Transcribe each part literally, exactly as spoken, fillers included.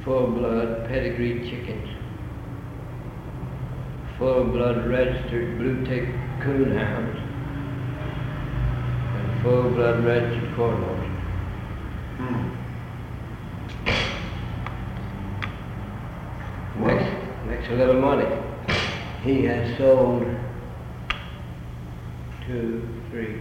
full-blood pedigreed chickens, full-blood registered blue-tick coonhounds, and full-blood registered quarter horses. Hmm. Makes, makes a little money. He has sold two, three.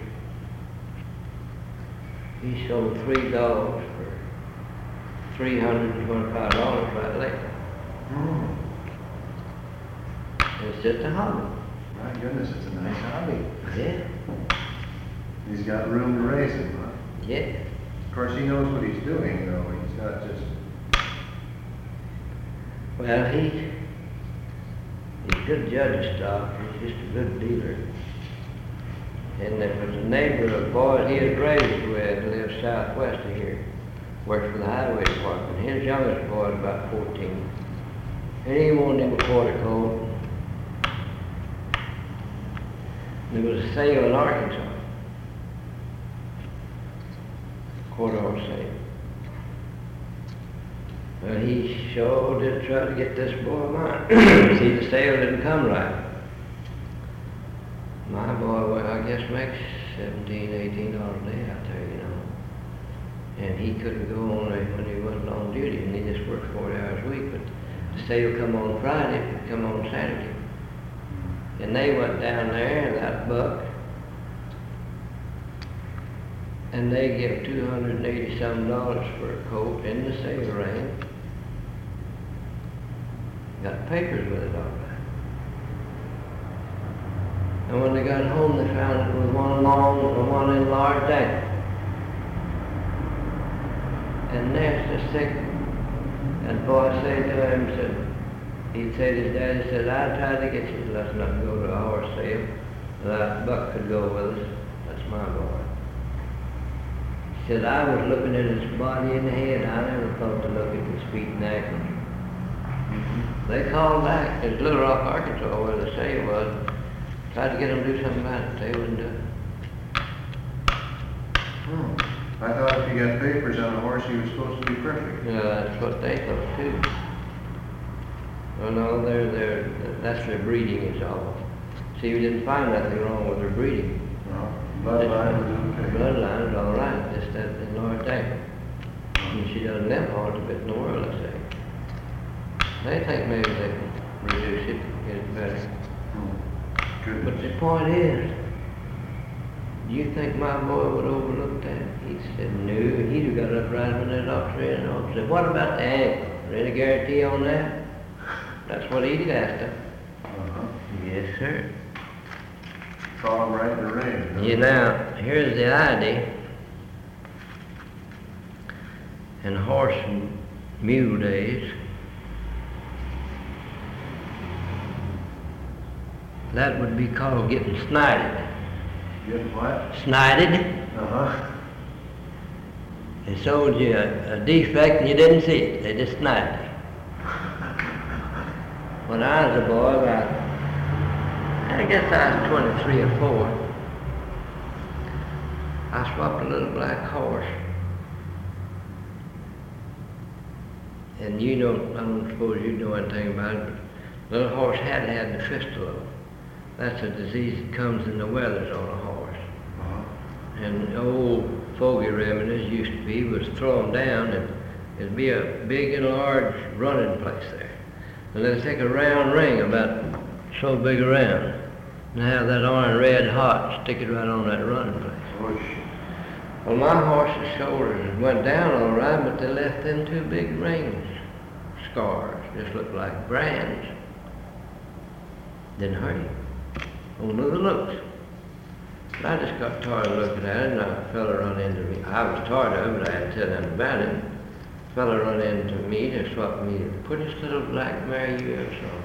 He sold three dogs for three hundred and twenty-five dollars right lately. Hmm. It's just a hobby. My goodness, it's a nice hobby. Yeah. He's got room to raise him, huh? Yeah. Of course, he knows what he's doing, though. He's not just... Well, he, he's a good judge of stock. He's just a good dealer. And there was a neighbor of boys he was raised with, lives southwest of here, works for the highway department. His youngest boy was about fourteen. And he wanted him a quarter coat. There was a sale in Arkansas. Quarter horse sale. Well, he sure did try to get this boy mine. See, the sale didn't come right. My boy, well, I guess makes seventeen, eighteen dollars a day out there, you know. And he couldn't go on there when he wasn't on duty, and he just worked forty hours a week. But the sale come on Friday, it would come on Saturday. And they went down there, and that buck, and they give two hundred and eighty some dollars for a coat in the sale ring. Got papers with it all right. And when they got home, they found it was one long and one enlarged ankle. And there's the sick. And the boy said to him, said, he said his daddy said, I tried to get you to let's not go to a horse sale. That buck could go with us. That's my boy. He said, I was looking at his body and head. I never thought to look at his feet and ankles. Mm-hmm. They called back. It's Little Rock, Arkansas, where the sale was. Tried to get them to do something about it. They wouldn't do it. Hmm. I thought if you got papers on a horse, he was supposed to be perfect. Yeah, that's what they thought too. Well, no, they're, they're, that's their breeding is all. See, we didn't find nothing wrong with their breeding. No, bloodline was okay. Bloodline is all right, just that enlarged ankle. And she doesn't limp hard a bit in the world, I say. They think maybe they can reduce it and get it better. Hmm. Good. But the point is, do you think my boy would overlook that? He said, no, he'd have got up right when that doctor in and said, what about the ankle? Is there any guarantee on that? That's what he'd asked him. Uh-huh. Yes, sir. Saw him right in the ring. Huh? You know, here's the idea. In horse and mule days, that would be called getting snited. Getting what? Snited. Uh-huh. They sold you a, a defect and you didn't see it. They just snited you. When I was a boy, about, I guess I was twenty-three or four, I swapped a little black horse. And you don't, I don't suppose you know anything about it, but the little horse had had the fistula. That's a disease that comes in the weathers on a horse. Uh-huh. And the old fogey remedies used to be was throw them down and there'd be a big and large running place there. And they'd take a round ring about so big around and have that orange red hot, stick it right on that running place. Oh, shit. Well, my horse's shoulders went down all right, but they left them two big rings, scars, just looked like brands. Didn't hurt him. Only the looks. But I just got tired of looking at it, and a fella run into me. I was tired of it, but I had to tell them about it. A fella run into me to swap me the prettiest little black mare you ever saw.